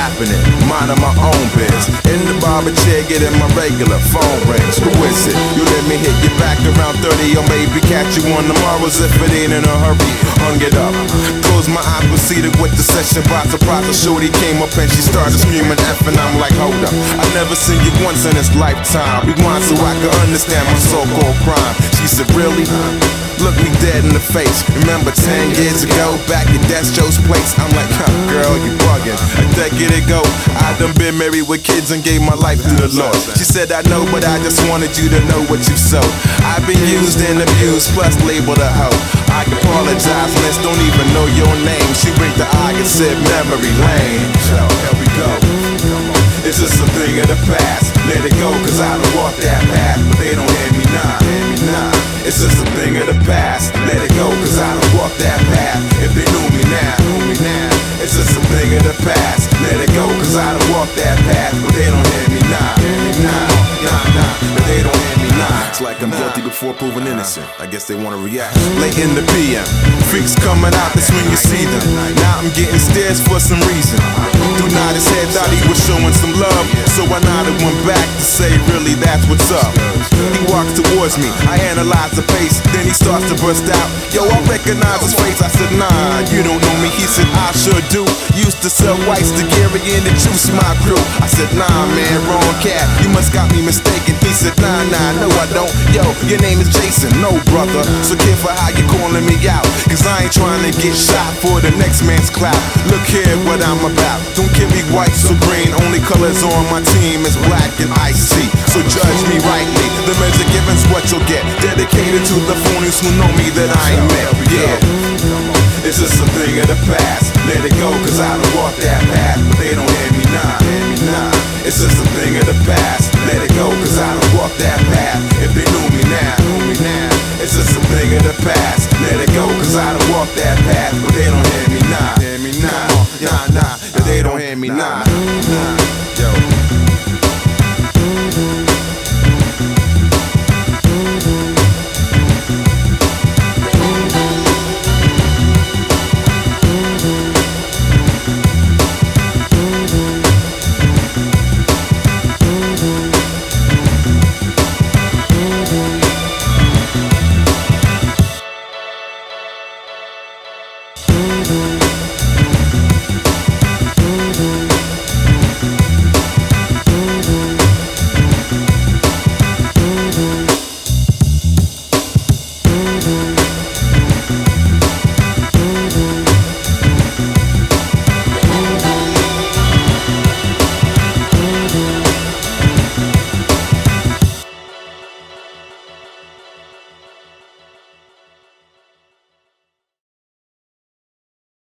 happening, minding my own biz. In the barber chair, getting my regular phone rings. Who is it? You let me hit you back around 30, or maybe catch you on tomorrow's if it ain't in a hurry. Hung it up, close my eyes, proceeded with the session. Brought the shorty came up and she started screaming F, and I'm like, hold up, I never seen you once in this lifetime. Rewind so I can understand my so-called crime. She said, really? Look me dead in the face. Remember 10 years ago, back at Death Joe's place? I'm like, huh, girl, you bugging. A decade ago, I done been married with kids and gave my life to the Lord. She said, I know, but I just wanted you to know what you've sowed. I've been used and abused, plus labeled a hoe. I apologize, miss, don't even know your name. She winked the eye and said, memory lane. So, here we go. It's just a thing of the past. Let it go, cause I done walked that path, but they don't hear me now. It's just a thing of the past. Let it go, cause I done walked that path. If they knew me now, it's just a thing of the past. Let it go, cause I done walked that path, but they don't hear me now. But they don't hear me now. It's like I'm guilty before proven innocent. I guess they wanna react. Late in the PM, freaks coming out, that's when you see them. Now I'm getting stares for some reason. Dude nod his head, thought he was showing some love, so I nodded one back to say, really, that's what's up. He walks towards me, I analyze the pace, then he starts to burst out. Yo, I recognize his face. I said, nah, you don't know me. He said, I sure do. Used to sell whites to Gary and the juice, my crew. I said, nah, man, wrong cat. You must got me mistaken. He said, nah, no, I don't. Yo, your name is Jason. No, brother. So careful how you calling me out, cause I ain't trying to get shot for the next man's clout. Look here what I'm about. Don't give me whites or green. Only colors on my team is black and icy. So judge me rightly. The measure given's what you'll get. Dedicated to the phonies who know me that I ain't met. Yeah, it's just a thing of the past. Let it go, cause I done walked that path, but they don't hear me now. It's just a thing of the past. Let it go, cause I done walked that path. If they knew me now, it's just a thing of the past. Let it go, cause I done walked that path, but they don't hear me now. They don't hear me now. Yo. Thank you.